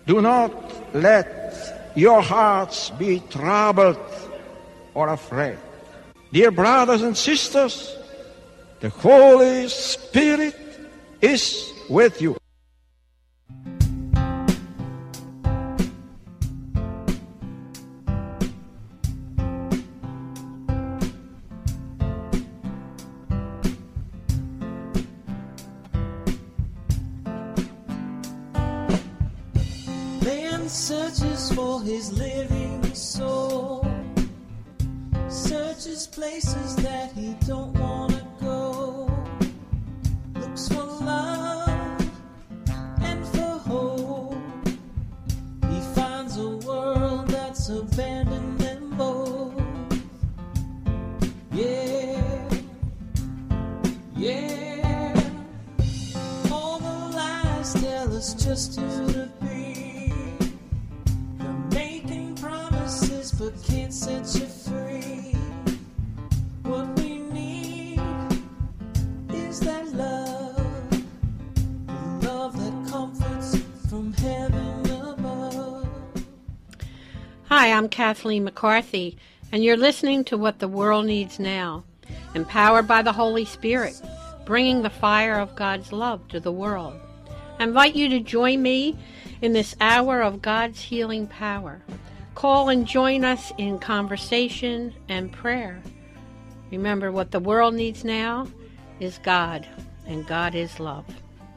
Do not let your hearts be troubled or afraid. Dear brothers and sisters, the Holy Spirit is with you. Man searches for his living soul, searches places that he don't want to go, looks for love and for hope. He finds a world that's abandoned them both. Yeah, yeah. All the lies tell us just who to be. They're making promises but can't set you free. What we need is that love, the love that comforts from heaven above. Hi, I'm Kathleen McCarthy, and you're listening to What the World Needs Now, empowered by the Holy Spirit, bringing the fire of God's love to the world. I invite you to join me in this hour of God's healing power. Call and join us in conversation and prayer. Remember, what the world needs now is God, and God is love.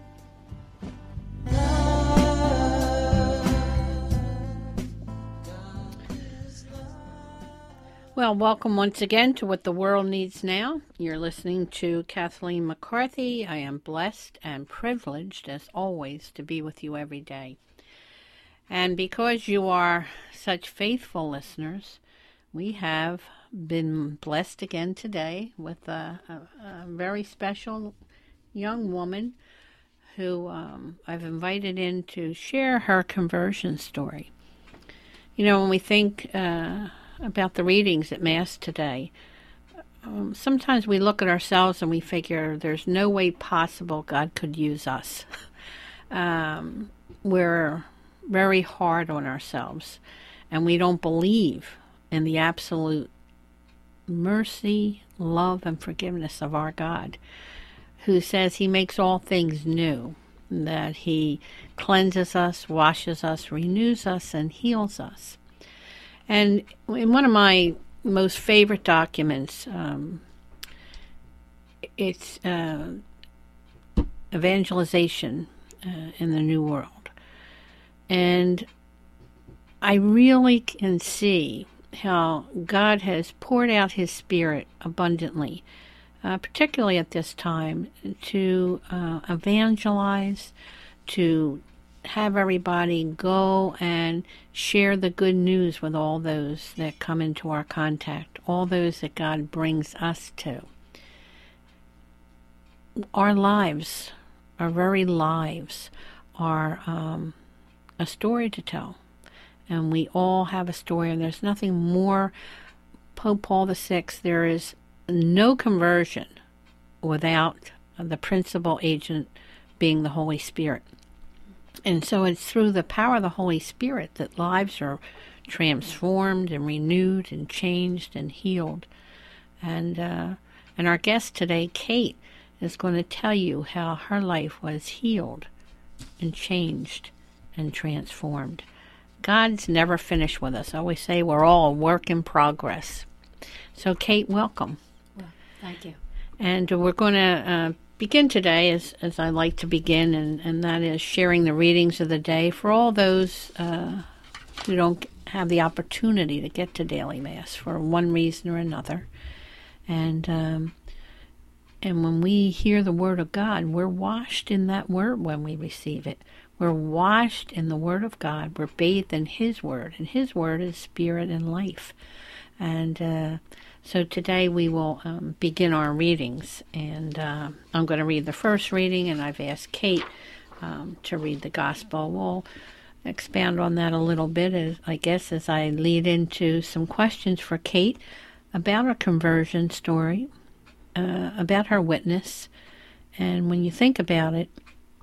Well, welcome once again to What the World Needs Now. You're listening to Kathleen McCarthy. I am blessed and privileged, as always, to be with you every day. And because you are such faithful listeners, we have been blessed again today with a very special young woman who I've invited in to share her conversion story. You know, when we think about the readings at Mass today, sometimes we look at ourselves and we figure there's no way possible God could use us. We're very hard on ourselves, and we don't believe in the absolute mercy, love, and forgiveness of our God, who says He makes all things new, that He cleanses us, washes us, renews us, and heals us. And in one of my most favorite documents, it's evangelization in the New World. And I really can see how God has poured out His Spirit abundantly, particularly at this time, to evangelize, to have everybody go and share the good news with all those that come into our contact, all those that God brings us to. Our lives, our very lives, are a story to tell. And we all have a story, and there's nothing more. Pope Paul VI, there is no conversion without the principal agent being the Holy Spirit. And so it's through the power of the Holy Spirit that lives are transformed and renewed and changed and healed. And our guest today, Kate, is going to tell you how her life was healed and changed and transformed. God's never finished with us. I always say we're all a work in progress. So, Kate, welcome. Well, thank you. And we're going to begin today as I like to begin, and that is sharing the readings of the day for all those who don't have the opportunity to get to daily Mass for one reason or another. And when we hear the Word of God, we're washed in that Word when we receive it. We're washed in the Word of God. We're bathed in His Word, and His Word is spirit and life. And so today we will begin our readings, and I'm going to read the first reading, and I've asked Kate to read the Gospel. We'll expand on that a little bit, as I lead into some questions for Kate about her conversion story, about her witness. And when you think about it,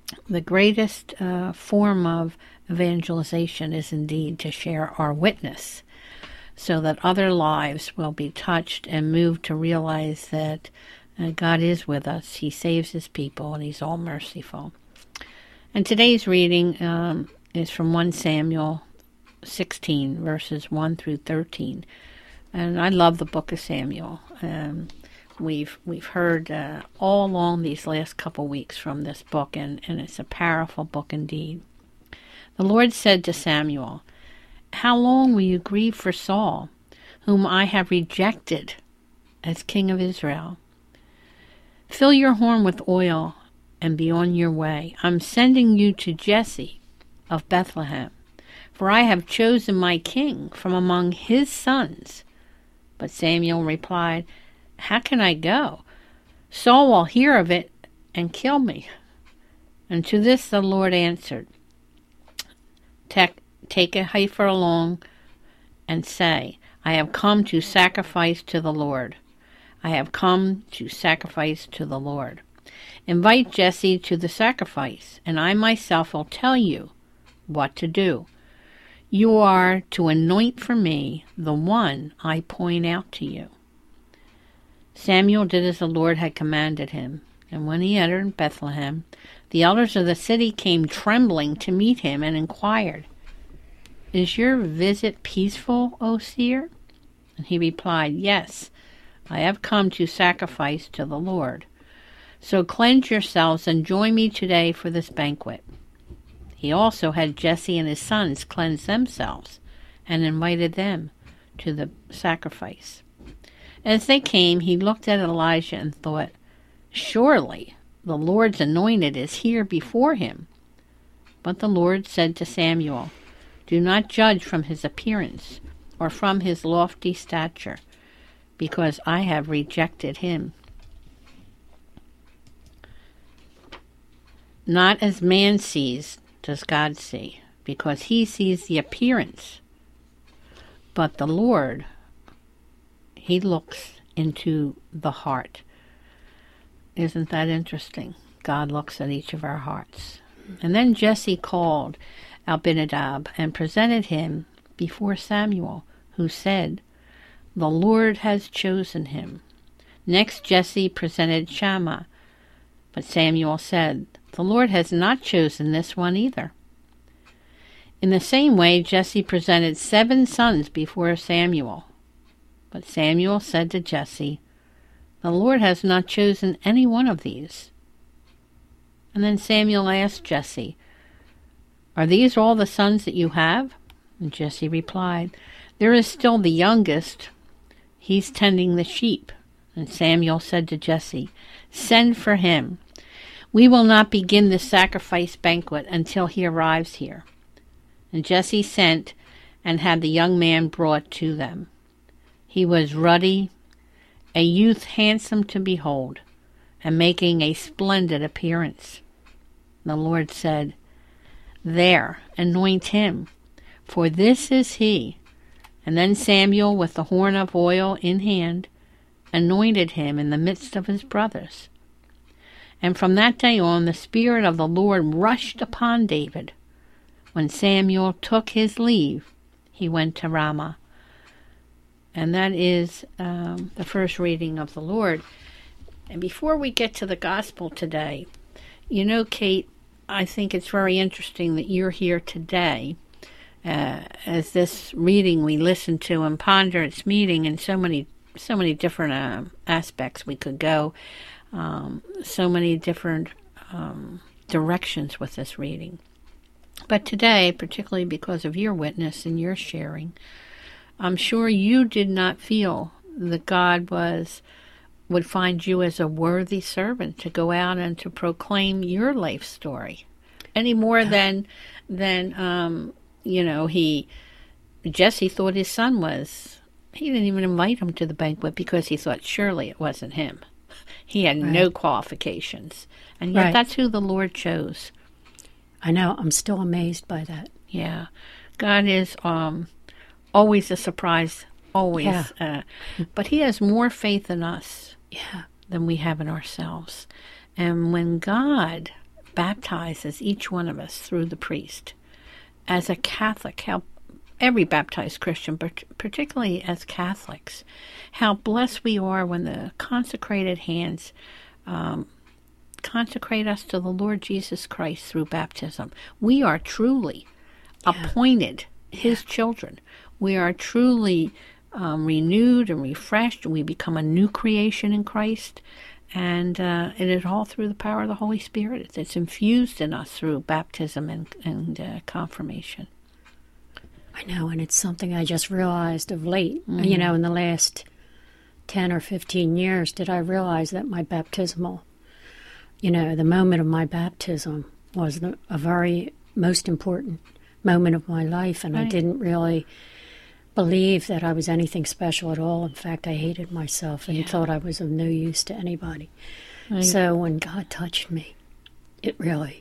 The greatest form of evangelization is indeed to share our witness, so that other lives will be touched and moved to realize that God is with us. He saves his people, and he's all merciful. And today's reading is from 1 Samuel 16, verses 1 through 13. And I love the book of Samuel. We've heard all along these last couple weeks from this book, and it's a powerful book indeed. The Lord said to Samuel, "How long will you grieve for Saul, whom I have rejected as king of Israel? Fill your horn with oil and be on your way. I'm sending you to Jesse of Bethlehem, for I have chosen my king from among his sons." But Samuel replied, "How can I go? Saul will hear of it and kill me." And to this the Lord answered, Take a heifer along and say, "I have come to sacrifice to the Lord. I have come to sacrifice to the Lord." Invite Jesse to the sacrifice, and I myself will tell you what to do. You are to anoint for me the one I point out to you. Samuel did as the Lord had commanded him, and when he entered Bethlehem, the elders of the city came trembling to meet him and inquired, "Is your visit peaceful, O seer?" And he replied, "Yes, I have come to sacrifice to the Lord. So cleanse yourselves and join me today for this banquet." He also had Jesse and his sons cleanse themselves and invited them to the sacrifice. As they came, he looked at Elijah and thought, "Surely the Lord's anointed is here before him." But the Lord said to Samuel, "Do not judge from his appearance or from his lofty stature, because I have rejected him. Not as man sees does God see, because he sees the appearance. But the Lord, he looks into the heart." Isn't that interesting? God looks at each of our hearts. And then Jesse called Abinadab and presented him before Samuel, who said, "The Lord has chosen him." Next Jesse presented Shammah, but Samuel said, "The Lord has not chosen this one either." In the same way, Jesse presented 7 sons before Samuel. But Samuel said to Jesse, "The Lord has not chosen any one of these." And then Samuel asked Jesse, "Are these all the sons that you have?" And Jesse replied, "There is still the youngest. He's tending the sheep." And Samuel said to Jesse, "Send for him. We will not begin the sacrifice banquet until he arrives here." And Jesse sent and had the young man brought to them. He was ruddy, a youth handsome to behold, and making a splendid appearance. The Lord said, "There, anoint him, for this is he." And then Samuel, with the horn of oil in hand, anointed him in the midst of his brothers. And from that day on, the Spirit of the Lord rushed upon David. When Samuel took his leave, he went to Ramah. And that is the first reading of the Lord. And before we get to the gospel today, you know, Kate, I think it's very interesting that you're here today. As this reading we listen to and ponder its meaning in so many different aspects we could go, so many different directions with this reading. But today, particularly because of your witness and your sharing, I'm sure you did not feel that God would find you as a worthy servant to go out and to proclaim your life story, any more than Jesse thought his son was. He didn't even invite him to the banquet because he thought surely it wasn't him. He had no qualifications, and yet that's who the Lord chose. I know. I'm still amazed by that. Yeah, God is always a surprise, always. Yeah. But he has more faith in us Yeah. than we have in ourselves. And when God baptizes each one of us through the priest. As a Catholic, how every baptized Christian, but particularly as Catholics, how blessed we are when the consecrated hands consecrate us to the Lord Jesus Christ through baptism. We are truly appointed His children. We are truly renewed and refreshed. We become a new creation in Christ. And it is all through the power of the Holy Spirit. It's infused in us through baptism and confirmation. I know, and it's something I just realized of late. You know, in the last 10 or 15 years, did I realize that my baptismal, you know, the moment of my baptism was a very most important moment of my life, and I didn't really believe that I was anything special at all. In fact, I hated myself and thought I was of no use to anybody. So when God touched me, it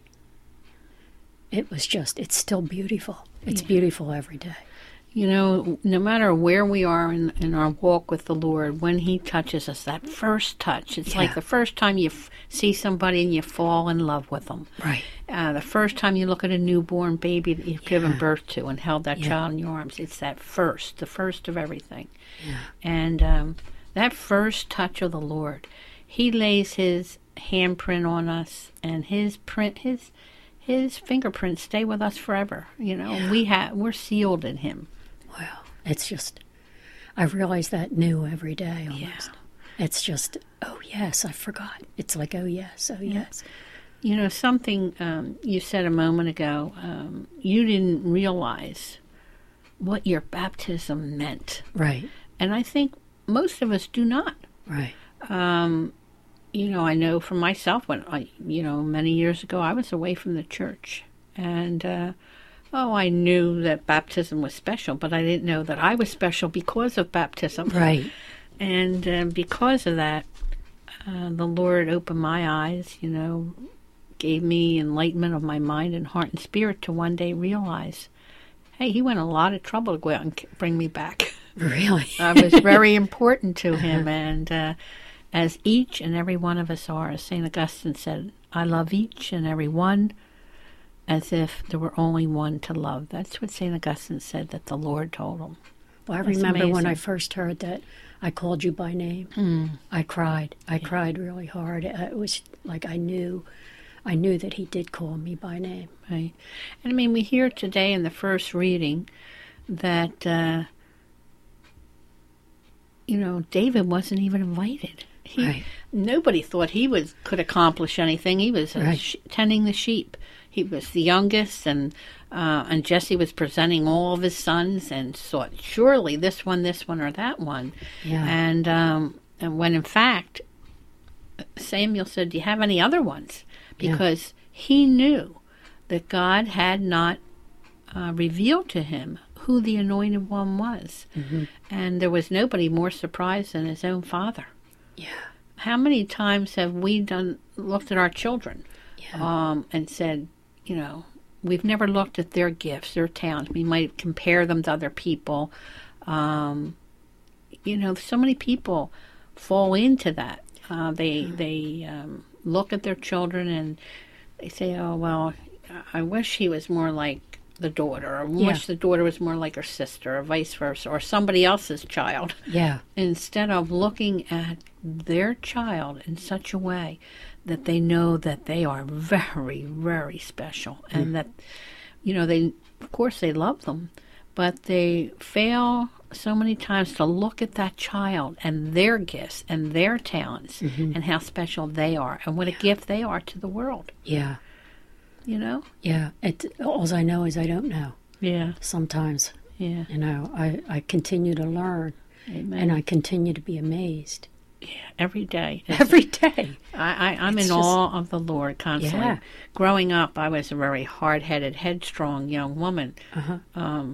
was just, it's still beautiful. It's beautiful every day. You know, no matter where we are in our walk with the Lord, when He touches us, that first touch, it's like the first time you see somebody and you fall in love with them. Right. The first time you look at a newborn baby that you've given birth to and held that child in your arms, it's that first, the first of everything. Yeah. And that first touch of the Lord, He lays His handprint on us, and His fingerprints stay with us forever. You know, we're sealed in Him. Well, it's just, I realize that new every day almost. It's just, oh yes, I forgot. It's like, oh yes, oh yes. You know, something you said a moment ago, you didn't realize what your baptism meant. Right. And I think most of us do not. Right. You know, I know for myself, when many years ago, I was away from the church. And, I knew that baptism was special, but I didn't know that I was special because of baptism. Right. And because of that, the Lord opened my eyes, you know, gave me enlightenment of my mind and heart and spirit to one day realize, hey, He went a lot of trouble to go out and bring me back. Really? I was very important to Him, and as each and every one of us are, as St. Augustine said, I love each and every one as if there were only one to love. That's what St. Augustine said that the Lord told him. Well, I remember when I first heard that I called you by name. I cried. I cried really hard. It was like I knew that He did call me by name. Right. And I mean, we hear today in the first reading that, David wasn't even invited. Nobody thought he could accomplish anything. He was tending the sheep. He was the youngest, and Jesse was presenting all of his sons, and thought, surely this one, or that one. Yeah. And when in fact, Samuel said, do you have any other ones? Because he knew that God had not revealed to him who the anointed one was. Mm-hmm. And there was nobody more surprised than his own father. Yeah. How many times have we looked at our children and said, we've never looked at their gifts, their talents. We might compare them to other people. So many people fall into that. They look at their children and they say, oh, well, I wish he was more like the daughter, or wish the daughter was more like her sister, or vice versa, or somebody else's child. Yeah. Instead of looking at their child in such a way that they know that they are very, very special, and that, they, of course, they love them, but they fail so many times to look at that child and their gifts and their talents and how special they are and what a gift they are to the world. Yeah. Yeah. All I know is I don't know. Yeah. Sometimes. Yeah. I continue to learn. Amen. And I continue to be amazed. Yeah, every day. Every day. I'm in awe of the Lord constantly. Yeah. Growing up, I was a very hard-headed, headstrong young woman. Uh-huh.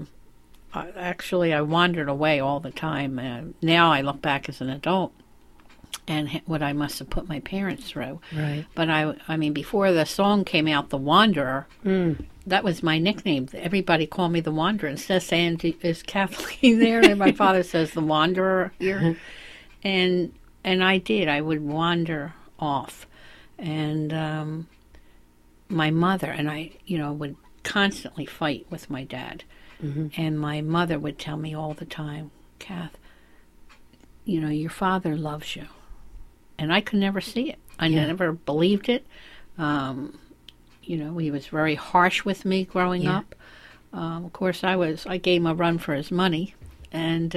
I wandered away all the time. Now I look back as an adult and what I must have put my parents through. Right. But I mean, before the song came out, The Wanderer, that was my nickname. Everybody called me The Wanderer. Instead of saying, is Kathleen there? And my father says, The Wanderer here. And I did. I would wander off. And my mother and I, would constantly fight with my dad. And my mother would tell me all the time, Kath, your father loves you. And I could never see it. I never believed it. He was very harsh with me growing up. Of course, I gave him a run for his money. And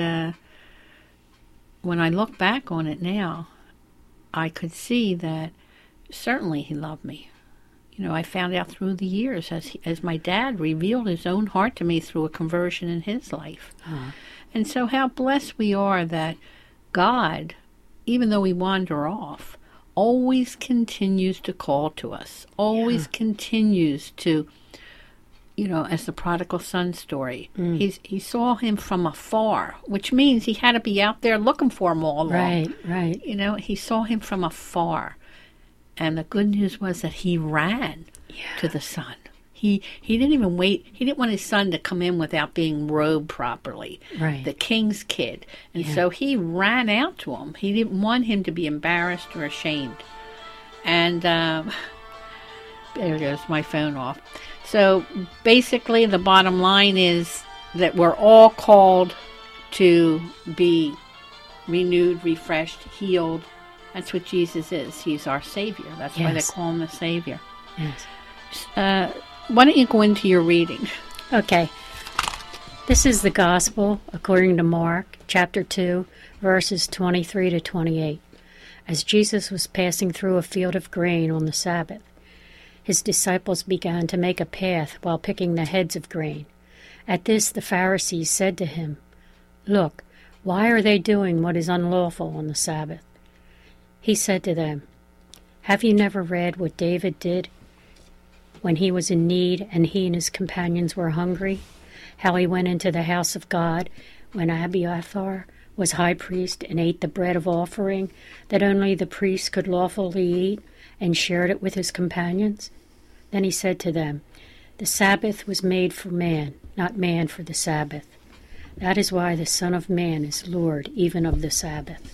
when I look back on it now, I could see that certainly he loved me. I found out through the years as my dad revealed his own heart to me through a conversion in his life. And so how blessed we are that God, even though we wander off, always continues to call to us, always continues to, as the prodigal son story, he saw him from afar, which means he had to be out there looking for him all along. Right. He saw him from afar. And the good news was that he ran to the son. He didn't even wait. He didn't want his son to come in without being robed properly. Right. The king's kid. And so he ran out to him. He didn't want him to be embarrassed or ashamed. And there goes my phone off. So basically the bottom line is that we're all called to be renewed, refreshed, healed. That's what Jesus is. He's our Savior. That's why they call him the Savior. Yes. Why don't you go into your reading? Okay. This is the Gospel according to Mark, chapter 2, verses 23 to 28. As Jesus was passing through a field of grain on the Sabbath, his disciples began to make a path while picking the heads of grain. At this the Pharisees said to him, "Look, why are they doing what is unlawful on the Sabbath?" He said to them, "Have you never read what David did when he was in need and he and his companions were hungry? How he went into the house of God when Abiathar was high priest and ate the bread of offering that only the priest could lawfully eat and shared it with his companions? Then he said to them, the Sabbath was made for man, not man for the Sabbath. That is why the Son of Man is Lord even of the Sabbath."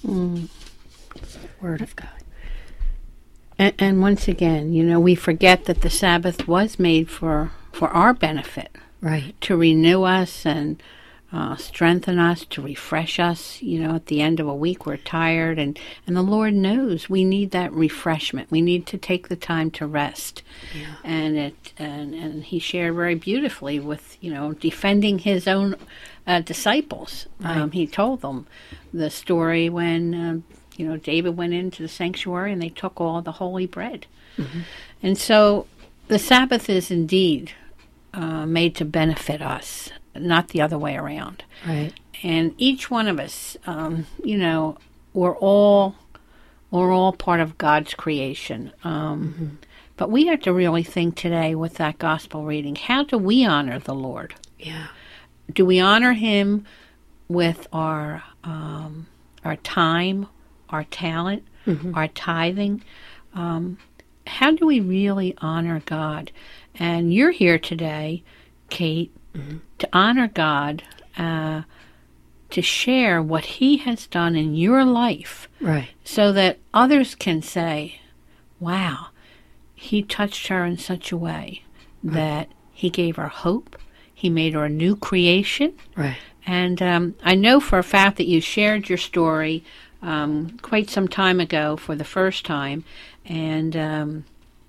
Word of God. And once again, we forget that the Sabbath was made for our benefit. Right. To renew us and strengthen us, to refresh us. At the end of a week we're tired, and the Lord knows we need that refreshment. We need to take the time to rest. Yeah. And he shared very beautifully with, defending his own disciples. Right. He told them the story when David went into the sanctuary and they took all the holy bread. And so the Sabbath is indeed made to benefit us, not the other way around. Right. And each one of us, we're all part of God's creation. But we have to really think today with that gospel reading, how do we honor the Lord? Yeah. Do we honor him with our time, our talent, our tithing? How do we really honor God? And you're here today, Kate, to honor God, to share what he has done in your life. Right. So that others can say, wow, he touched her in such a way that he gave her hope. He made her a new creation. Right. And I know for a fact that you shared your story quite some time ago for the first time, and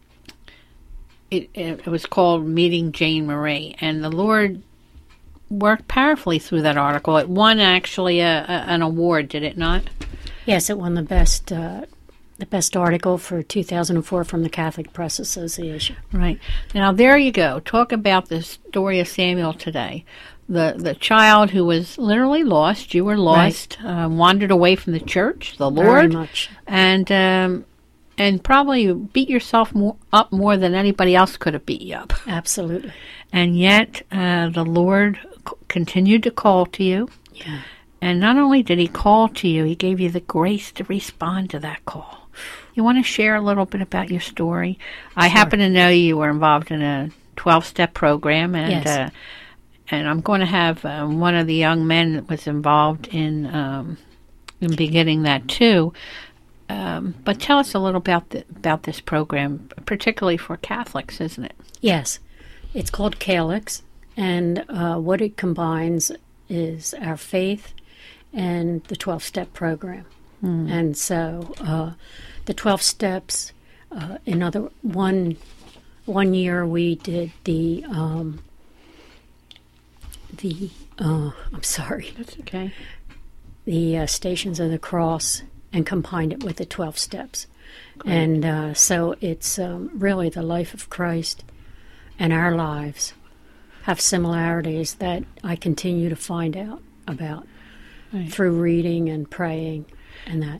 it was called Meeting Jane Marie, and the Lord worked powerfully through that article. It won actually an award, did it not? Yes, it won the best article for 2004 from the Catholic Press Association. Right. Now there you go. Talk about the story of Samuel today. The child who was literally lost, you were lost, wandered away from the church, the Lord, Very much. And probably beat yourself up more than anybody else could have beat you up. Absolutely. And yet the Lord continued to call to you. Yeah. And not only did he call to you, he gave you the grace to respond to that call. You want to share a little bit about your story? I happen to know you were involved in a 12-step program, and Yes. And I'm going to have one of the young men that was involved in beginning that too But tell us a little about this program, particularly for Catholics, isn't it? Yes, it's called Calyx, and what it combines is our faith and the 12-step program. And so the 12 steps, one year we did I'm sorry. That's okay. The Stations of the Cross, and combined it with the 12 steps. Great. And so it's really the life of Christ and our lives have similarities that I continue to find out about through reading and praying and that.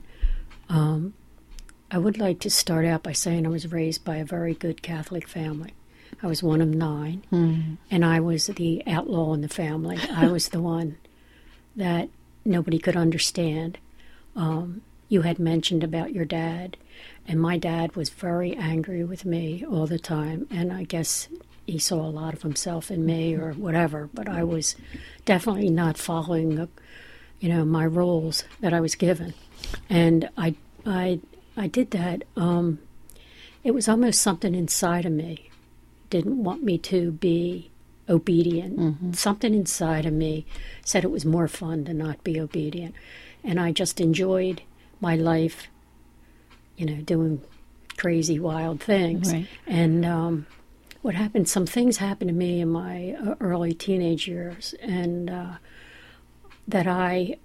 I would like to start out by saying I was raised by a very good Catholic family. I was one of 9, and I was the outlaw in the family. I was the one that nobody could understand. You had mentioned about your dad, and my dad was very angry with me all the time, and I guess he saw a lot of himself in me or whatever, but I was definitely not following, my rules that I was given. And I did that. It was almost something inside of me didn't want me to be obedient. Something inside of me said it was more fun to not be obedient. And I just enjoyed my life, doing crazy, wild things. Right. And what happened, some things happened to me in my early teenage years, and that I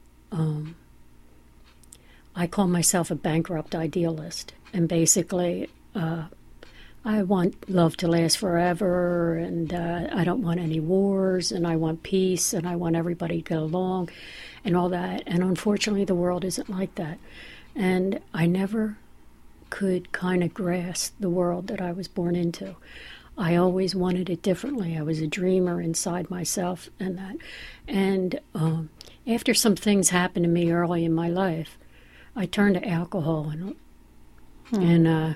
call myself a bankrupt idealist. And basically, I want love to last forever, and I don't want any wars, and I want peace, and I want everybody to get along, and all that. And unfortunately, the world isn't like that. And I never could kind of grasp the world that I was born into. I always wanted it differently. I was a dreamer inside myself and that. And after some things happened to me early in my life, I turned to alcohol and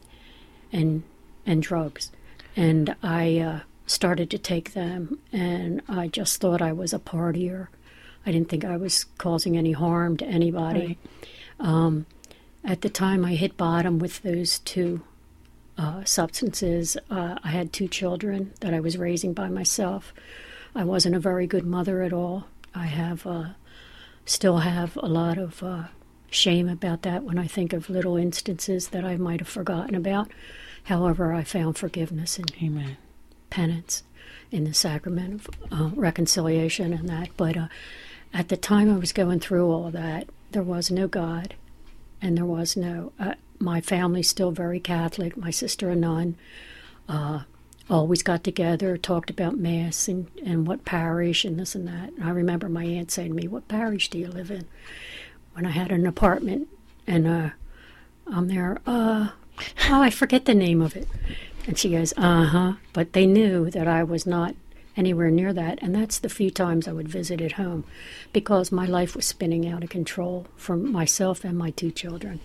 drugs. And I started to take them, and I just thought I was a partier. I didn't think I was causing any harm to anybody. Right. At the time, I hit bottom with those 2 substances. I had 2 children that I was raising by myself. I wasn't a very good mother at all. I still have a lot of shame about that when I think of little instances that I might have forgotten about. However, I found forgiveness and Amen. Penance in the sacrament of reconciliation and that. But at the time I was going through all of that, there was no God, and there was no... my family's still very Catholic. My sister, a nun, always got together, talked about Mass and what parish and this and that. And I remember my aunt saying to me, "What parish do you live in?" When I had an apartment, and I'm there, I forget the name of it. And she goes, But they knew that I was not anywhere near that, and that's the few times I would visit at home, because my life was spinning out of control for myself and my 2 children.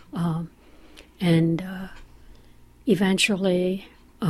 Eventually,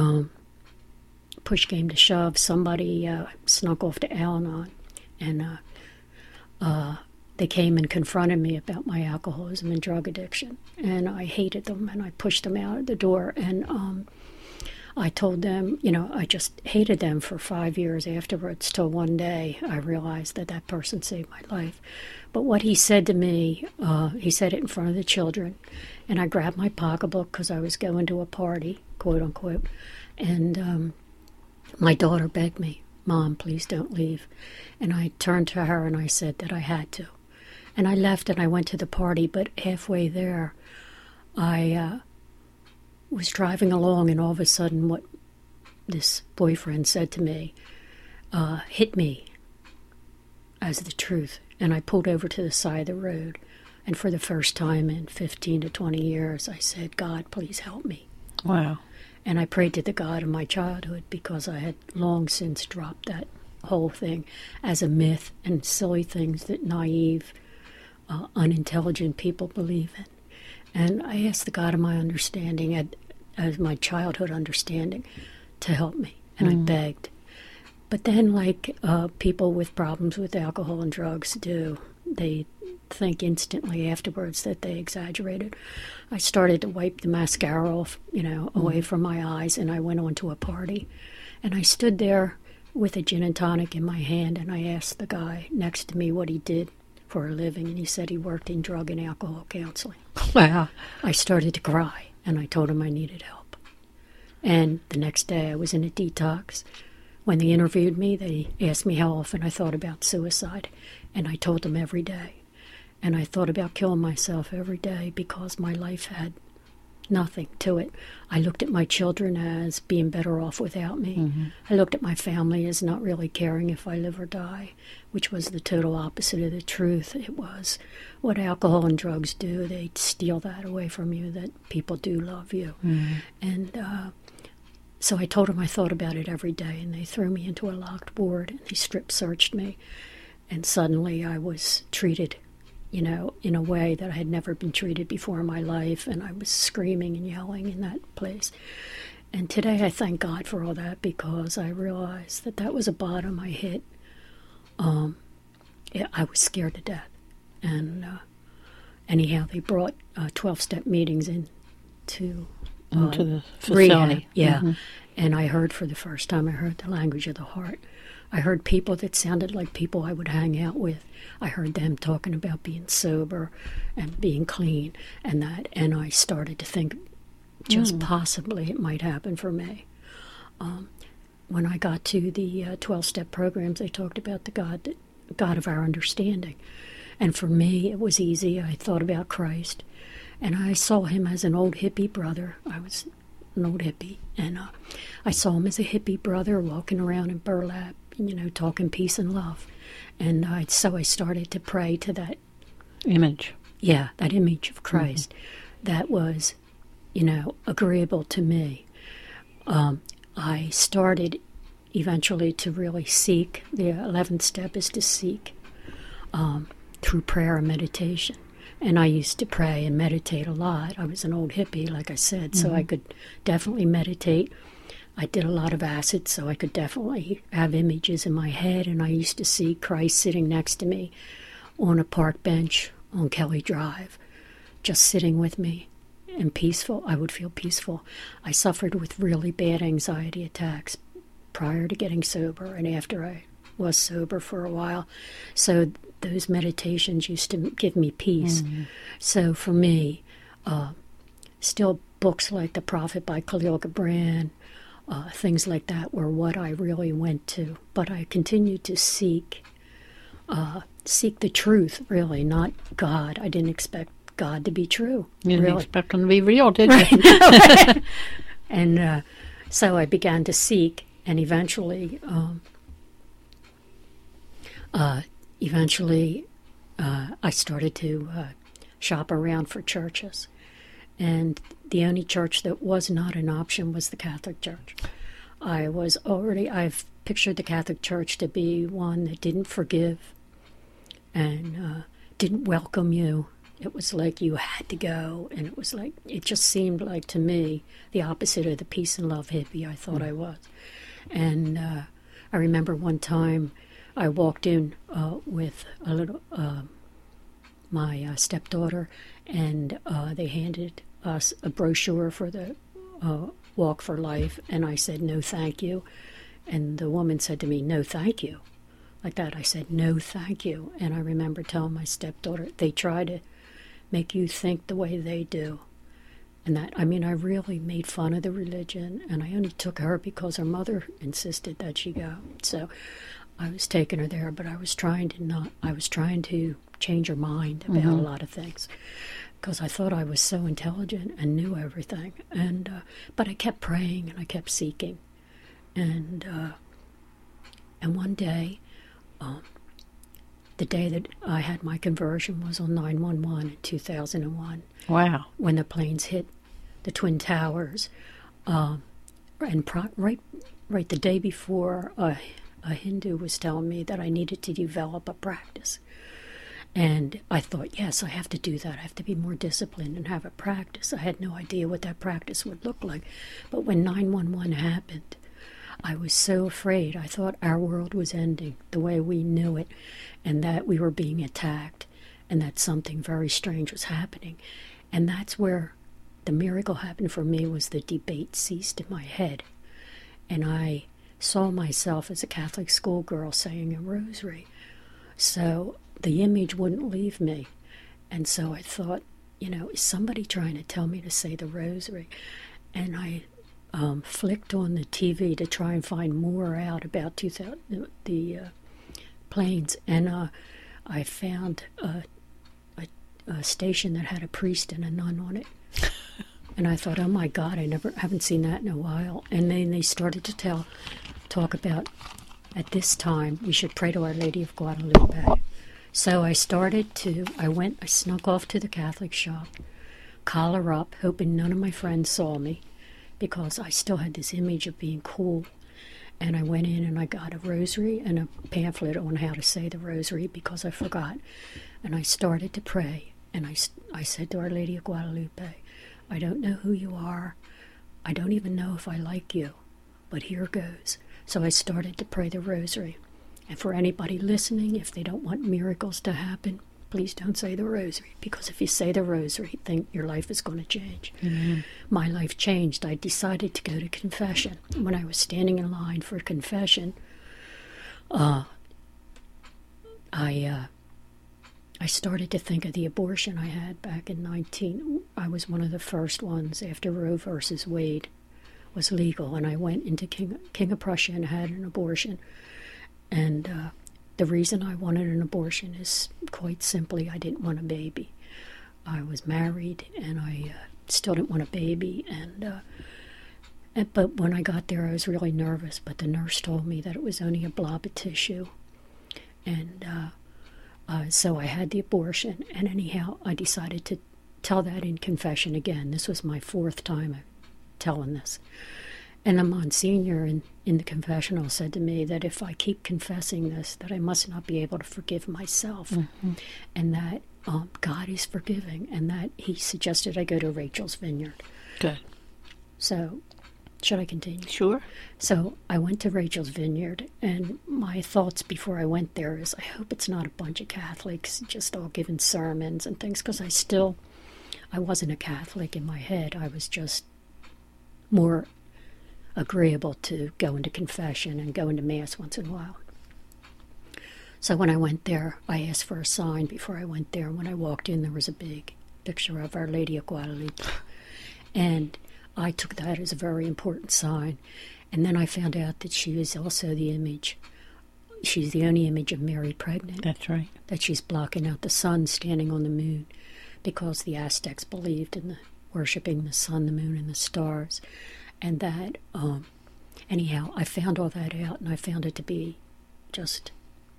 push came to shove. Somebody snuck off to Al-Anon, and they came and confronted me about my alcoholism and drug addiction, and I hated them, and I pushed them out the door, and I told them, I just hated them for 5 years afterwards, till one day I realized that person saved my life. But what he said to me, he said it in front of the children, and I grabbed my pocketbook because I was going to a party, quote unquote, and my daughter begged me, "Mom, please don't leave." And I turned to her and I said that I had to. And I left and I went to the party, but halfway there, I was driving along, and all of a sudden what this boyfriend said to me hit me as the truth. And I pulled over to the side of the road, and for the first time in 15 to 20 years, I said, "God, please help me." Wow. And I prayed to the God of my childhood, because I had long since dropped that whole thing as a myth and silly things that naive, unintelligent people believe in. And I asked the God of my understanding, as my childhood understanding, to help me. And I begged. But then, like people with problems with alcohol and drugs do, they think instantly afterwards that they exaggerated. I started to wipe the mascara off, away from my eyes, and I went on to a party. And I stood there with a gin and tonic in my hand, and I asked the guy next to me what he did for a living, and he said he worked in drug and alcohol counseling. Wow. I started to cry, and I told him I needed help. And the next day I was in a detox. When they interviewed me, they asked me how often I thought about suicide, and I told them every day. And I thought about killing myself every day because my life had nothing to it. I looked at my children as being better off without me. Mm-hmm. I looked at my family as not really caring if I live or die, which was the total opposite of the truth. It was what alcohol and drugs do. They steal that away from you, that people do love you. Mm-hmm. And so I told them I thought about it every day, and they threw me into a locked ward, and they strip searched me. And suddenly I was treated in a way that I had never been treated before in my life, and I was screaming and yelling in that place. And today I thank God for all that, because I realized that was a bottom I hit. I was scared to death. And anyhow, they brought 12-step meetings into the facility. Rehab, yeah. Mm-hmm. And I heard for the first time, I heard the language of the heart. I heard people that sounded like people I would hang out with. I heard them talking about being sober and being clean and that, and I started to think just possibly it might happen for me. When I got to the 12-step programs, they talked about the God of our understanding. And for me, it was easy. I thought about Christ, and I saw him as an old hippie brother. I was an old hippie, and I saw him as a hippie brother walking around in burlap, talking peace and love. And so I started to pray to that image. Yeah, that image of Christ that was, agreeable to me. I started eventually to really seek. The 11th step is to seek through prayer and meditation. And I used to pray and meditate a lot. I was an old hippie, like I said, so I could definitely meditate. I did a lot of acid, so I could definitely have images in my head, and I used to see Christ sitting next to me on a park bench on Kelly Drive, just sitting with me and peaceful. I would feel peaceful. I suffered with really bad anxiety attacks prior to getting sober and after I was sober for a while. So those meditations used to give me peace. So for me, still books like The Prophet by Khalil Gibran, things like that were what I really went to. But I continued to seek the truth, really, not God. I didn't expect God to be true. You didn't really. expect him to be real, did you? And so I began to seek, and eventually I started to shop around for churches. And the only church that was not an option was the Catholic Church. I've pictured the Catholic Church to be one that didn't forgive and didn't welcome you. It was like you had to go, and it just seemed like to me the opposite of the peace and love hippie I thought I was. And I remember one time I walked in with a little my stepdaughter, and they handed us a brochure for the Walk for Life, and I said, "No, thank you." And the woman said to me, "No, thank you." Like that. I said, "No, thank you." And I remember telling my stepdaughter, they try to make you think the way they do. And that, I really made fun of the religion, and I only took her because her mother insisted that she go. So I was taking her there, but I was trying to change her mind about a lot of things, because I thought I was so intelligent and knew everything. And but I kept praying and I kept seeking. And one day, the day that I had my conversion was on 9/11 in 2001. Wow. When the planes hit the Twin Towers. And right the day before, a Hindu was telling me that I needed to develop a practice. And I thought, yes, I have to do that. I have to be more disciplined and have a practice. I had no idea what that practice would look like. But when 9/11 happened, I was so afraid. I thought our world was ending the way we knew it, and that we were being attacked. and that something very strange was happening. And that's where the miracle happened for me, was the debate ceased in my head. And I saw myself as a Catholic schoolgirl saying a rosary. So the image wouldn't leave me. And so I thought, is somebody trying to tell me to say the rosary? And I flicked on the TV to try and find more out about the planes. And I found a station that had a priest and a nun on it. And I thought, oh my God, haven't seen that in a while. And then they started to talk about, at this time, we should pray to Our Lady of Guadalupe. So I snuck off to the Catholic shop, collar up, hoping none of my friends saw me, because I still had this image of being cool. And I went in and I got a rosary and a pamphlet on how to say the rosary, because I forgot. And I started to pray. And I said to Our Lady of Guadalupe, I don't know who you are. I don't even know if I like you. But here goes. So I started to pray the rosary. And for anybody listening, if they don't want miracles to happen, please don't say the rosary. Because if you say the rosary, think your life is going to change. Mm-hmm. My life changed. I decided to go to confession. When I was standing in line for confession, I started to think of the abortion I had back in I was one of the first ones after Roe versus Wade was legal, and I went into King of Prussia and had an abortion. And the reason I wanted an abortion is quite simply I didn't want a baby. I was married, and I still didn't want a baby. But when I got there, I was really nervous. But the nurse told me that it was only a blob of tissue, and so I had the abortion. And anyhow, I decided to tell that in confession again. This was my 4th time telling this. And the Monsignor in the confessional said to me that if I keep confessing this, that I must not be able to forgive myself, Mm-hmm. and that God is forgiving, and that he suggested I go to Rachel's Vineyard. Good. So, should I continue? Sure. So I went to Rachel's Vineyard, and my thoughts before I went there is, I hope it's not a bunch of Catholics just all giving sermons and things, because I wasn't a Catholic in my head. I was just more agreeable to go into confession and go into Mass once in a while. So when I went there, I asked for a sign before I went there. When I walked in, there was a big picture of Our Lady of Guadalupe. And I took that as a very important sign. And then I found out that she is also the image. She's the only image of Mary pregnant. That's right. That she's blocking out the sun standing on the moon, because the Aztecs believed in worshiping the sun, the moon, and the stars. And that, anyhow, I found all that out, and I found it to be just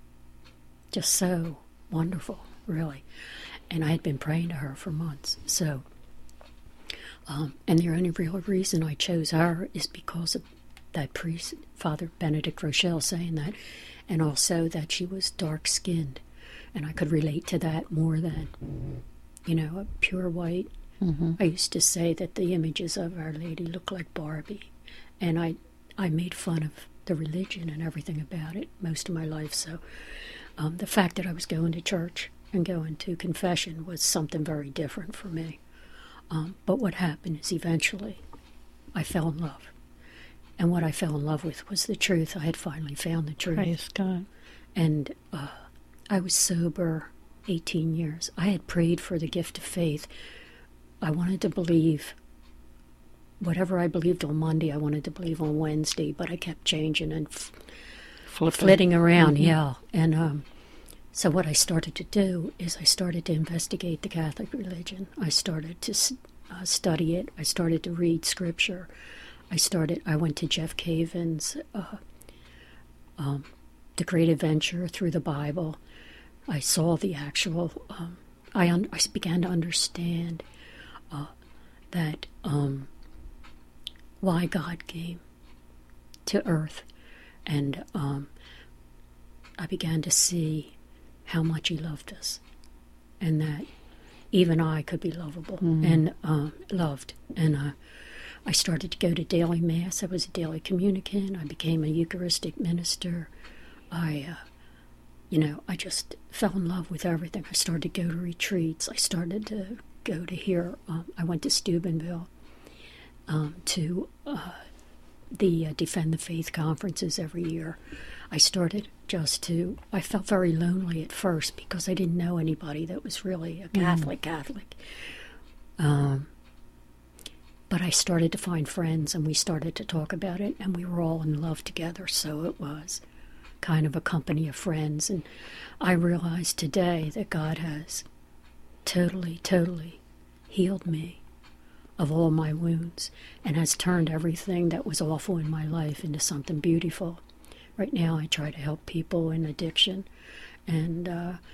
so wonderful, really. And I had been praying to her for months. So, and the only real reason I chose her is because of that priest, Father Benedict Rochelle, saying that, and also that she was dark-skinned. And I could relate to that more than, a pure white. Mm-hmm. I used to say that the images of Our Lady look like Barbie, and I made fun of the religion and everything about it most of my life. So the fact that I was going to church and going to confession was something very different for me. But what happened is eventually I fell in love. And what I fell in love with was the truth. I had finally found the truth. Praise God. And I was sober 18 years. I had prayed for the gift of faith. I wanted to believe whatever I believed on Monday, I wanted to believe on Wednesday, but I kept changing and flitting around, Mm-hmm. yeah. And so what I started to do is I started to investigate the Catholic religion. I started to study it. I started to read scripture. I went to Jeff Caven's The Great Adventure through the Bible. I saw the actual, I began to understand that why God came to earth, and I began to see how much he loved us, and that even I could be lovable and loved. And I started to go to daily Mass. I was a daily communicant. I became a Eucharistic minister. I I just fell in love with everything. I started to go to retreats. I started to go to here. I went to Steubenville to the Defend the Faith conferences every year. I started I felt very lonely at first because I didn't know anybody that was really a Catholic. But I started to find friends, and we started to talk about it, and we were all in love together, so it was kind of a company of friends. And I realized today that God has totally healed me of all my wounds and has turned everything that was awful in my life into something beautiful. Right now I try to help people in addiction, and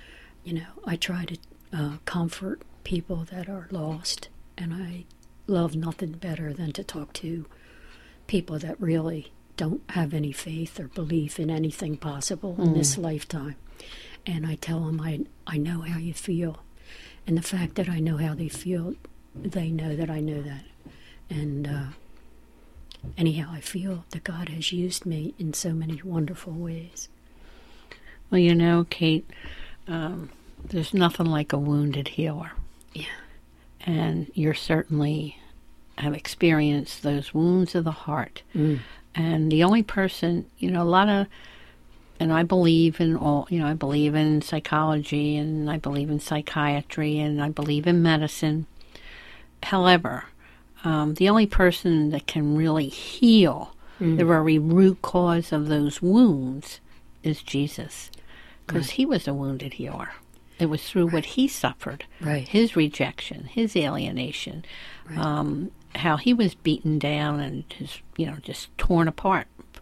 I try to comfort people that are lost, and I love nothing better than to talk to people that really don't have any faith or belief in anything possible in this lifetime. And I tell them, I know how you feel. And the fact that I know how they feel, they know that I know that. And anyhow, I feel that God has used me in so many wonderful ways. Well, Kate, there's nothing like a wounded healer. Yeah. And you certainly have experienced those wounds of the heart. And the only person, and I believe in I believe in psychology, and I believe in psychiatry, and I believe in medicine. However, the only person that can really heal the very root cause of those wounds is Jesus, because he was a wounded healer. It was through what he suffered, his rejection, his alienation, how he was beaten down and just torn apart.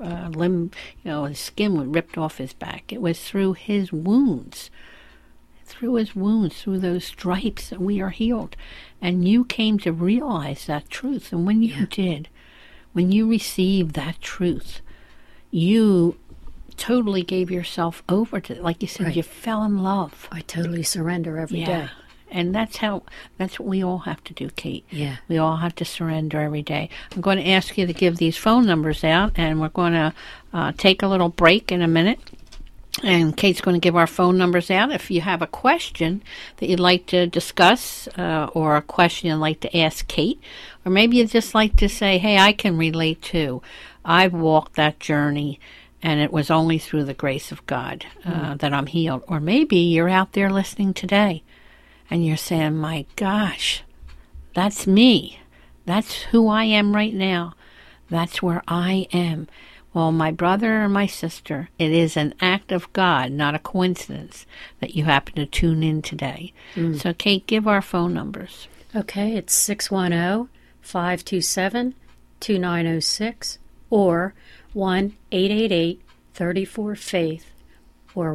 His skin was ripped off his back. It was through his wounds, through those stripes that we are healed. And you came to realize that truth. And when you did, when you received that truth, you totally gave yourself over to, like you said, you fell in love. I totally surrender every day. And that's what we all have to do, Kate. Yeah. We all have to surrender every day. I'm going to ask you to give these phone numbers out, and we're going to take a little break in a minute. And Kate's going to give our phone numbers out. If you have a question that you'd like to discuss, or a question you'd like to ask Kate, or maybe you'd just like to say, hey, I can relate too. I've walked that journey, and it was only through the grace of God that I'm healed. Or maybe you're out there listening today, and you're saying, my gosh, that's me. That's who I am right now. That's where I am. Well, my brother or my sister, it is an act of God, not a coincidence, that you happen to tune in today. So, Kate, give our phone numbers. Okay, it's 610-527-2906 or 1-888-34-FAITH or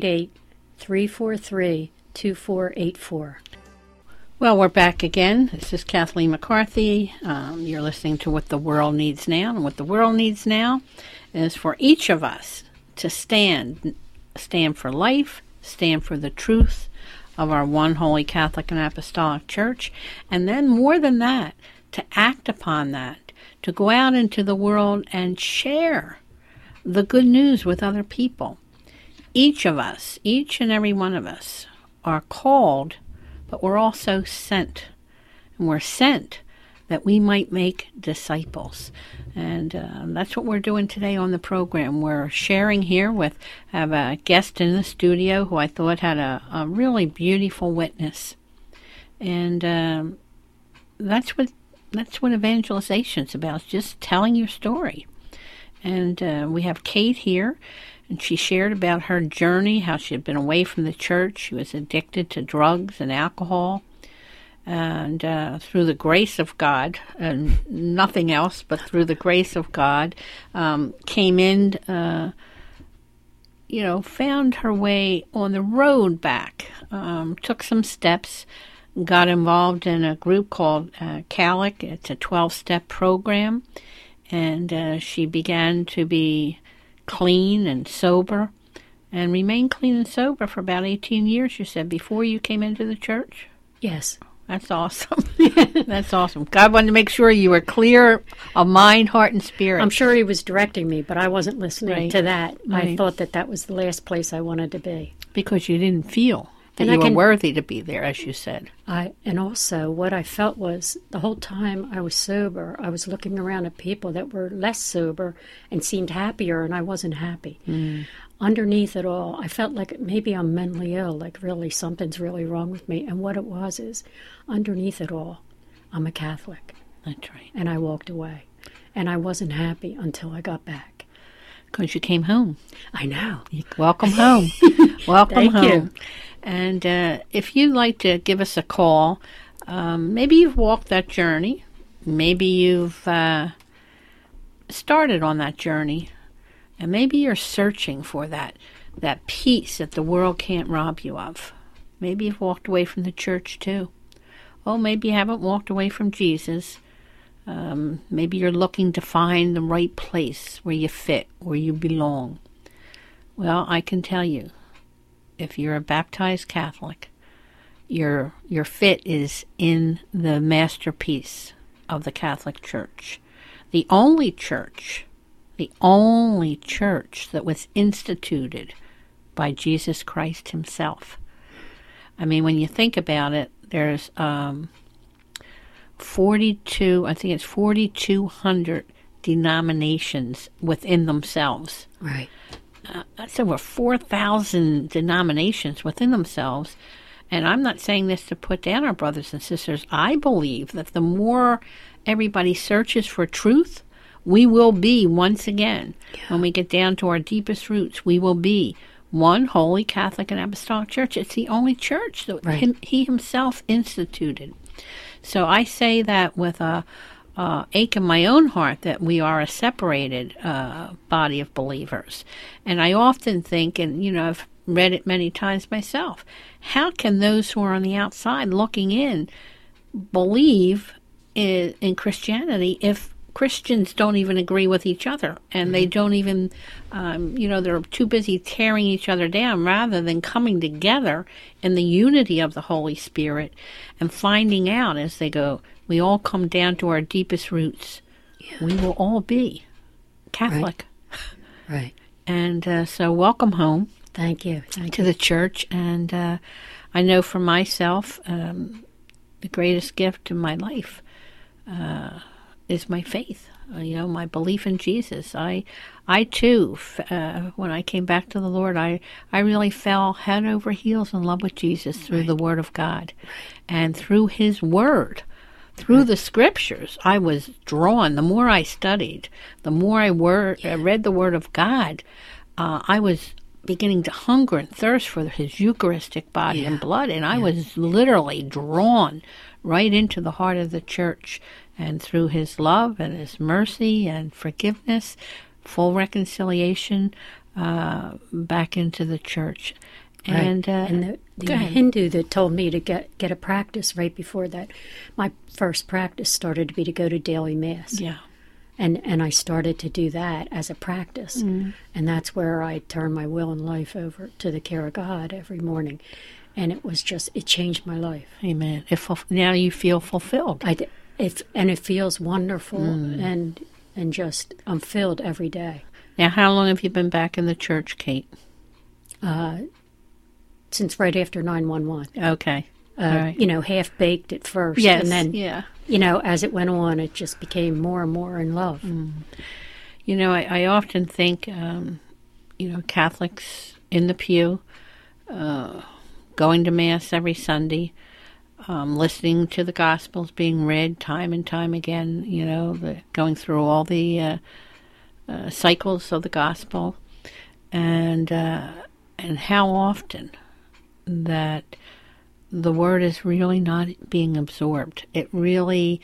1-888-343-2484. Well, we're back again. This is Kathleen McCarthy. You're listening to What the World Needs Now. And what the world needs now is for each of us to stand for life, stand for the truth of our one holy Catholic and Apostolic Church. And then more than that, to act upon that, to go out into the world and share the good news with other people. Each of us, each and every one of us, are called, but we're also sent. And we're sent that we might make disciples. And that's what we're doing today on the program. We're sharing here with, have a guest in the studio who I thought had a really beautiful witness. And that's what evangelization's about, just telling your story. And we have Kate here. And she shared about her journey, how she had been away from the church. She was addicted to drugs and alcohol. And through the grace of God, and nothing else, but through the grace of God, came in, found her way on the road back, took some steps, got involved in a group called CALIC. It's a 12-step program. And she began to be clean and sober, and remained clean and sober for about 18 years, you said, before you came into the church? Yes. That's awesome. That's awesome. God wanted to make sure you were clear of mind, heart, and spirit. I'm sure he was directing me, but I wasn't listening Right. to that. I Right. thought that was the last place I wanted to be. Because you didn't feel that And you I were can- worthy to be there, as you said. And also what I felt was the whole time I was sober, I was looking around at people that were less sober and seemed happier, and I wasn't happy. Underneath it all, I felt like maybe I'm mentally ill, like really something's really wrong with me. And what it was is, underneath it all, I'm a Catholic. That's right. And I walked away. And I wasn't happy until I got back. Because you came home. I know. Welcome home. Welcome Thank home. you. And if you'd like to give us a call, maybe you've walked that journey. Maybe you've started on that journey. And maybe you're searching for that peace that the world can't rob you of. Maybe you've walked away from the church too. Oh, maybe you haven't walked away from Jesus. Maybe you're looking to find the right place where you fit, where you belong. Well, I can tell you, if you're a baptized Catholic, your fit is in the masterpiece of the Catholic Church. The only church that was instituted by Jesus Christ himself. I mean, when you think about it, there's 4,200 denominations within themselves. Right. That's over 4,000 denominations within themselves. And I'm not saying this to put down our brothers and sisters. I believe that the more everybody searches for truth, we will be, once again, when we get down to our deepest roots, we will be one holy Catholic and Apostolic Church. It's the only church that Right. he himself instituted. So I say that with a ache in my own heart that we are a separated body of believers. And I often think, and I've read it many times myself, how can those who are on the outside looking in believe in Christianity if Christians don't even agree with each other, and they don't even, they're too busy tearing each other down rather than coming together in the unity of the Holy Spirit and finding out as they go, we all come down to our deepest roots. Yeah. We will all be Catholic. Right. And so welcome home. Thank you. Thank to you. the church. And I know for myself, the greatest gift in my life is my faith, my belief in Jesus. I too, when I came back to the Lord, I really fell head over heels in love with Jesus through the Word of God. And through His Word, through the Scriptures, I was drawn. The more I studied, the more I read the Word of God, I was beginning to hunger and thirst for His Eucharistic body and blood, and I was literally drawn right into the heart of the church. And through His love and His mercy and forgiveness, full reconciliation back into the church. Right. And the go ahead. Hindu that told me to get a practice right before that, my first practice started to be to go to daily mass. Yeah. And I started to do that as a practice. And that's where I turned my will and life over to the care of God every morning. And it changed my life. Amen. Now you feel fulfilled. It feels wonderful, and just I'm filled every day. Now, how long have you been back in the church, Kate? Since right after 9/11. Okay. All right. Half baked at first, Yes. and then Yeah. as it went on, it just became more and more in love. I often think, Catholics in the pew, going to Mass every Sunday, listening to the Gospels being read time and time again, going through all the cycles of the Gospel, and how often that the Word is really not being absorbed. It really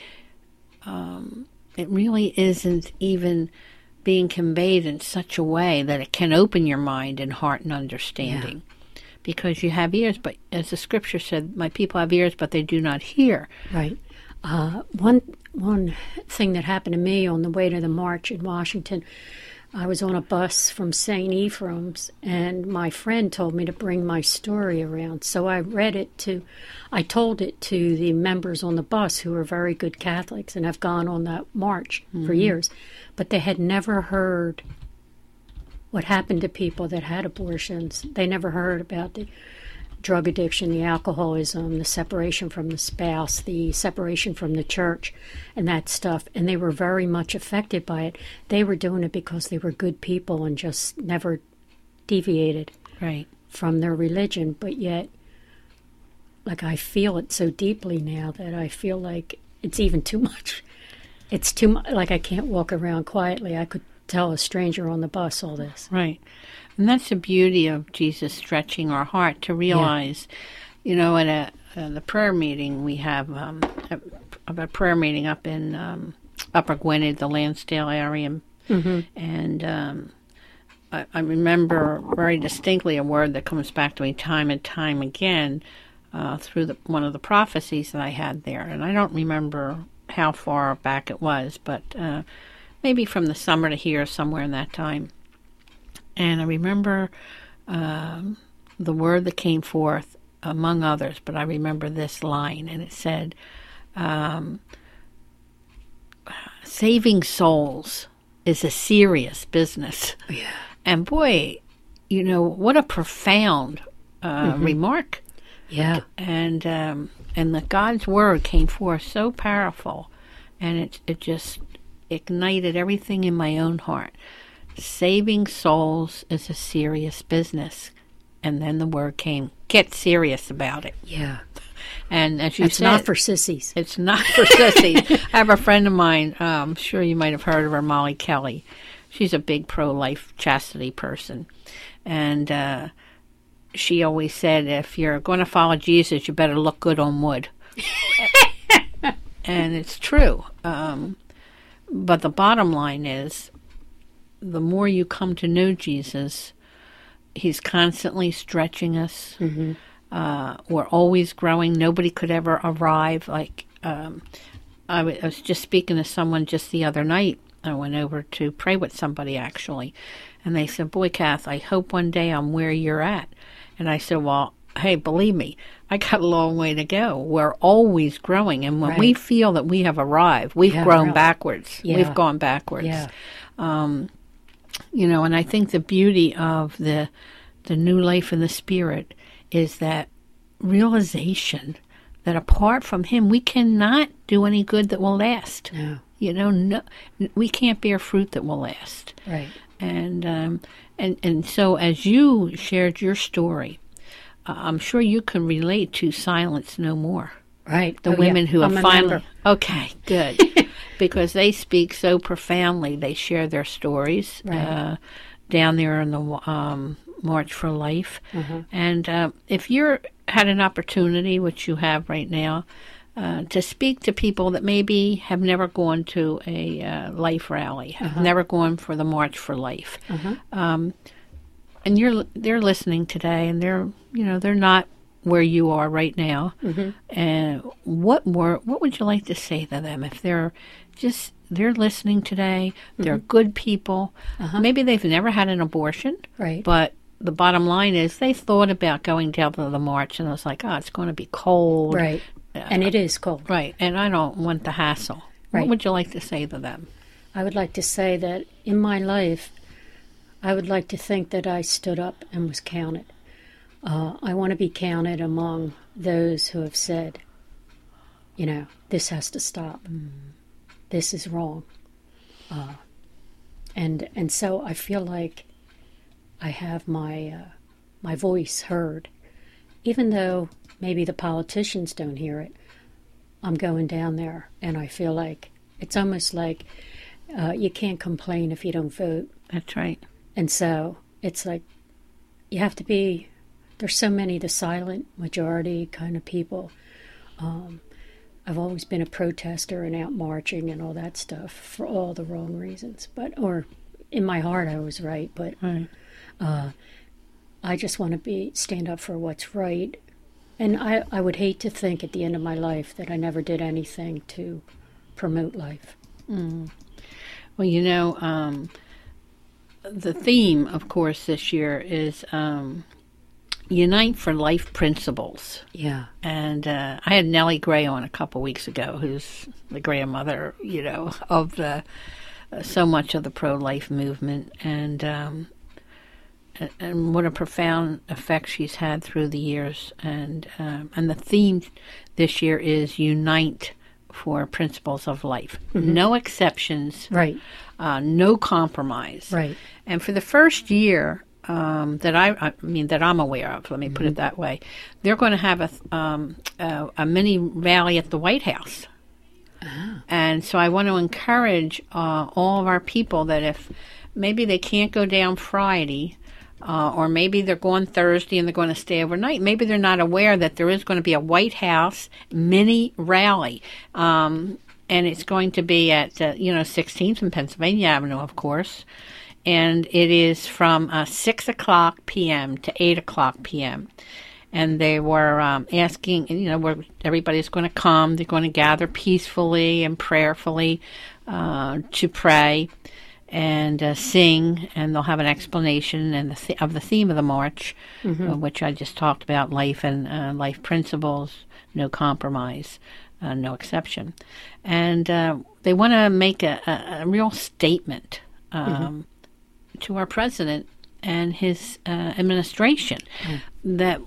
isn't even being conveyed in such a way that it can open your mind and heart and understanding. Because you have ears, but as the Scripture said, my people have ears, but they do not hear. Right. One thing that happened to me on the way to the march in Washington, I was on a bus from St. Ephraim's, and my friend told me to bring my story around. So I told it to the members on the bus who are very good Catholics and have gone on that march for years. But they had never heard what happened to people that had abortions. They never heard about the drug addiction, the alcoholism, the separation from the spouse, the separation from the church, and that stuff. And they were very much affected by it. They were doing it because they were good people and just never deviated Right. from their religion. But yet, like, I feel it so deeply now that I feel like it's even too much. It's too much. Like, I can't walk around quietly. I could tell a stranger on the bus all this. Right. And that's the beauty of Jesus stretching our heart to realize, you know, at the prayer meeting, we have a prayer meeting up in Upper Gwynedd, the Lansdale area. And I remember very distinctly a word that comes back to me time and time again through one of the prophecies that I had there. And I don't remember how far back it was, but maybe from the summer to here, somewhere in that time. And I remember the word that came forth, among others, but I remember this line, and it said, saving souls is a serious business. Yeah. And boy, you know, what a profound remark. Yeah. And that God's word came forth so powerful, and it just ignited everything in my own heart. Saving souls is a serious business. And then the word came, get serious about it. Yeah. And as you It's said, not for sissies. it's not for sissies. I have a friend of mine, I'm sure you might have heard of her, Molly Kelly. She's a big pro-life chastity person. And she always said, if you're going to follow Jesus, you better look good on wood. And it's true. But the bottom line is, the more you come to know Jesus, he's constantly stretching us. We're always growing. Nobody could ever arrive. Like, I was just speaking to someone just the other night. I went over to pray with somebody, actually. And they said, boy, Kath, I hope one day I'm where you're at. And I said, well, hey, believe me, I got a long way to go. We're always growing. And when we feel that we have arrived, we've grown backwards. Yeah. We've gone backwards. Yeah. You know, and I think the beauty of the new life in the Spirit is that realization that apart from him, we cannot do any good that will last. No. You know, no, we can't bear fruit that will last. Right. And so as you shared your story, I'm sure you can relate to Silence No More. Right. The women who have I'm a finally... member. Okay, good. Because they speak so profoundly. They share their stories down there in the March for Life. And if you had an opportunity, which you have right now, to speak to people that maybe have never gone to a life rally, have never gone for the March for Life, and they're listening today, and they're not where you are right now. And what would you like to say to them if they're listening today? They're good people. Maybe they've never had an abortion, Right. but the bottom line is they thought about going down to the march, and it was like, oh, it's going to be cold. Right. And it is cold. Right, and I don't want the hassle. Right. What would you like to say to them? I would like to say that in my life, I would like to think that I stood up and was counted. I want to be counted among those who have said, you know, this has to stop. This is wrong. And so I feel like I have my voice heard. Even though maybe the politicians don't hear it, I'm going down there, and I feel like it's almost like you can't complain if you don't vote. That's right. And so it's like you have to be, there's so many, the silent majority kind of people. I've always been a protester and out marching and all that stuff for all the wrong reasons. Or in my heart I was right, but I just want to stand up for what's right. And I would hate to think at the end of my life that I never did anything to promote life. Well, you know, the theme, of course, this year is Unite for Life Principles. Yeah. And I had Nellie Gray on a couple weeks ago, who's the grandmother, of the so much of the pro-life movement, and what a profound effect she's had through the years. And the theme this year is Unite for Principles of Life. Mm-hmm. No exceptions. Right. No compromise. Right. And for the first year that I'm aware of, let me put it that way, they're going to have a mini rally at the White House. Oh. And so I want to encourage all of our people that if maybe they can't go down Friday, or maybe they're going Thursday and they're going to stay overnight, maybe they're not aware that there is going to be a White House mini rally. And it's going to be at 16th and Pennsylvania Avenue, of course. And it is from 6 o'clock p.m. to 8 o'clock p.m. And they were asking, where everybody's going to come. They're going to gather peacefully and prayerfully to pray and sing. And they'll have an explanation of the theme of the march, which I just talked about, life and life principles, no compromise, no exception. And they want to make a real statement to our president and his administration that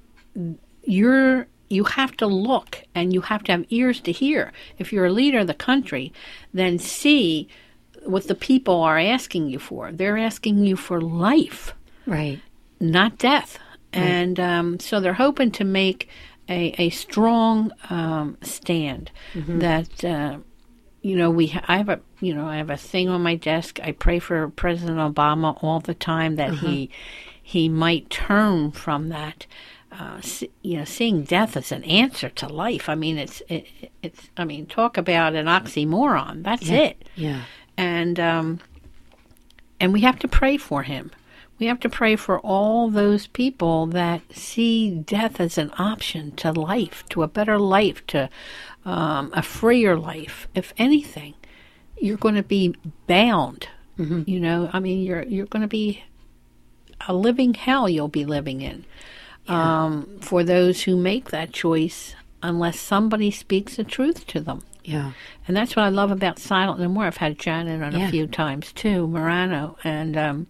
you have to look and you have to have ears to hear. If you're a leader of the country, then see what the people are asking you for. They're asking you for life, right? Not death. Right. And so they're hoping to make a strong stand that. I have a thing on my desk. I pray for President Obama all the time that he might turn from that. Seeing death as an answer to life. I mean, it's. Talk about an oxymoron. That's it. Yeah. And we have to pray for him. We have to pray for all those people that see death as an option to life, to a better life, to a freer life. If anything, you're going to be bound. You're going to be a living hell you'll be living in for those who make that choice unless somebody speaks the truth to them. Yeah. And that's what I love about Silent No More. I've had Janet on a few times too, Morano. And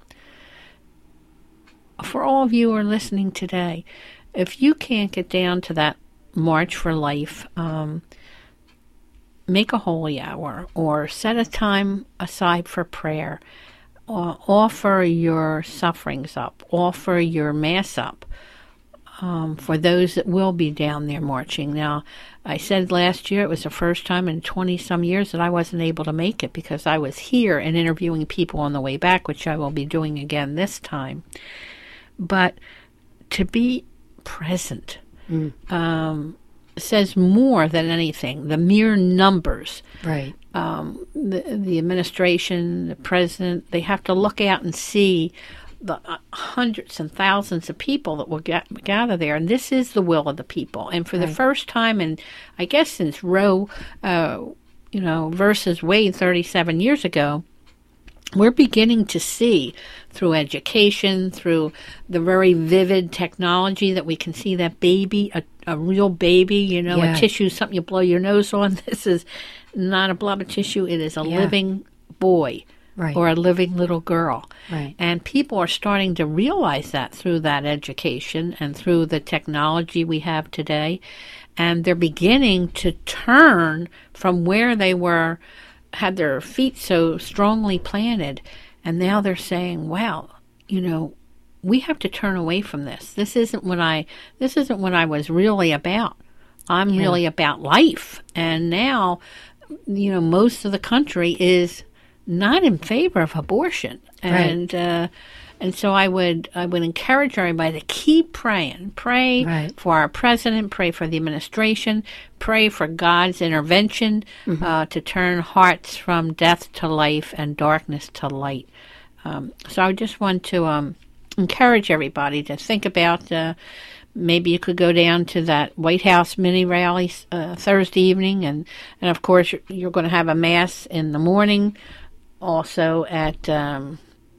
for all of you who are listening today, if you can't get down to that March for Life, make a holy hour or set a time aside for prayer. Offer your sufferings up. Offer your Mass up for those that will be down there marching. Now, I said last year it was the first time in 20-some years that I wasn't able to make it because I was here and interviewing people on the way back, which I will be doing again this time. But to be present says more than anything. The mere numbers. Right. The administration, the president, they have to look out and see the hundreds and thousands of people that will gather there. And this is the will of the people. And for the first time, and I guess since Roe, versus Wade 37 years ago, we're beginning to see through education, through the very vivid technology that we can see that baby, a real baby, a tissue, something you blow your nose on. This is not a blob of tissue. It is a living boy or a living little girl. Right. And people are starting to realize that through that education and through the technology we have today. And they're beginning to turn from where they were, had their feet so strongly planted, and now they're saying, wow, we have to turn away from this. This isn't what I was really about. I'm really about life. And now, most of the country is not in favor of abortion. And and so I would encourage everybody to keep praying. Pray for our president, pray for the administration, pray for God's intervention to turn hearts from death to life and darkness to light. So I just want to encourage everybody to think about maybe you could go down to that White House mini rally Thursday evening, and of course you're going to have a Mass in the morning, also at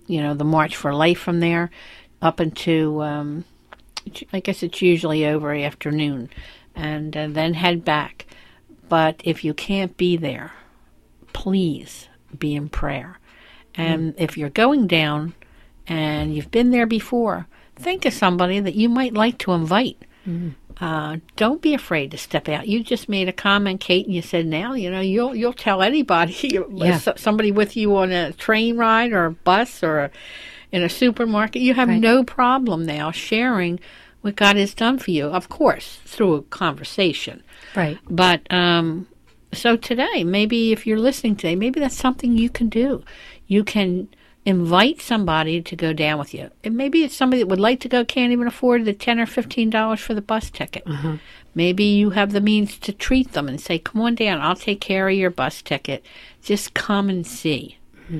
the March for Life from there up into, I guess it's usually over afternoon, and then head back. But if you can't be there, please be in prayer. And if you're going down and you've been there before, think of somebody that you might like to invite. Don't be afraid to step out. You just made a comment, Kate, and you said now, you'll tell anybody, somebody with you on a train ride or a bus or in a supermarket. You have no problem now sharing what God has done for you, of course, through a conversation. Right. But so today, maybe if you're listening today, maybe that's something you can do. You can invite somebody to go down with you. And maybe it's somebody that would like to go, can't even afford the $10 or $15 for the bus ticket. Maybe you have the means to treat them and say, come on down, I'll take care of your bus ticket. Just come and see.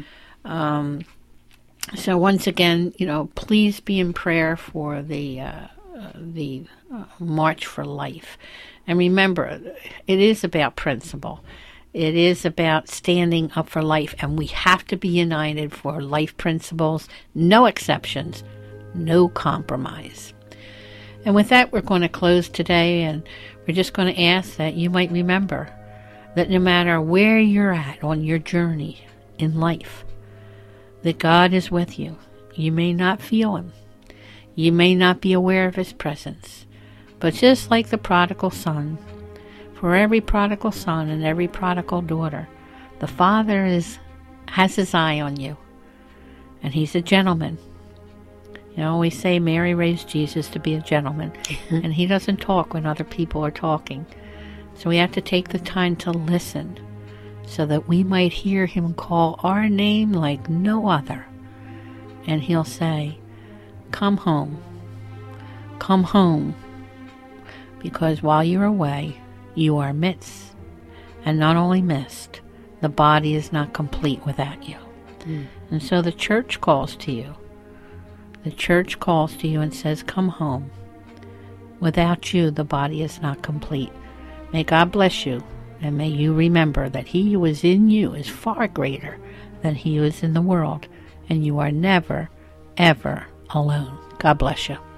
So once again, please be in prayer for the March for Life. And remember, it is about principle. It is about standing up for life, and we have to be united for life principles, no exceptions, no compromise. And with that, we're going to close today, and we're just going to ask that you might remember that no matter where you're at on your journey in life, that God is with you. You may not feel Him. You may not be aware of His presence. But just like the prodigal son, for every prodigal son and every prodigal daughter, the Father has His eye on you. And He's a gentleman. We say Mary raised Jesus to be a gentleman. And He doesn't talk when other people are talking. So we have to take the time to listen so that we might hear Him call our name like no other. And He'll say, come home. Come home. Because while you're away, you are missed. And not only missed, the body is not complete without you. And so the church calls to you. The church calls to you and says, come home. Without you, the body is not complete. May God bless you, and may you remember that He who is in you is far greater than he who is in the world, and you are never, ever alone. God bless you.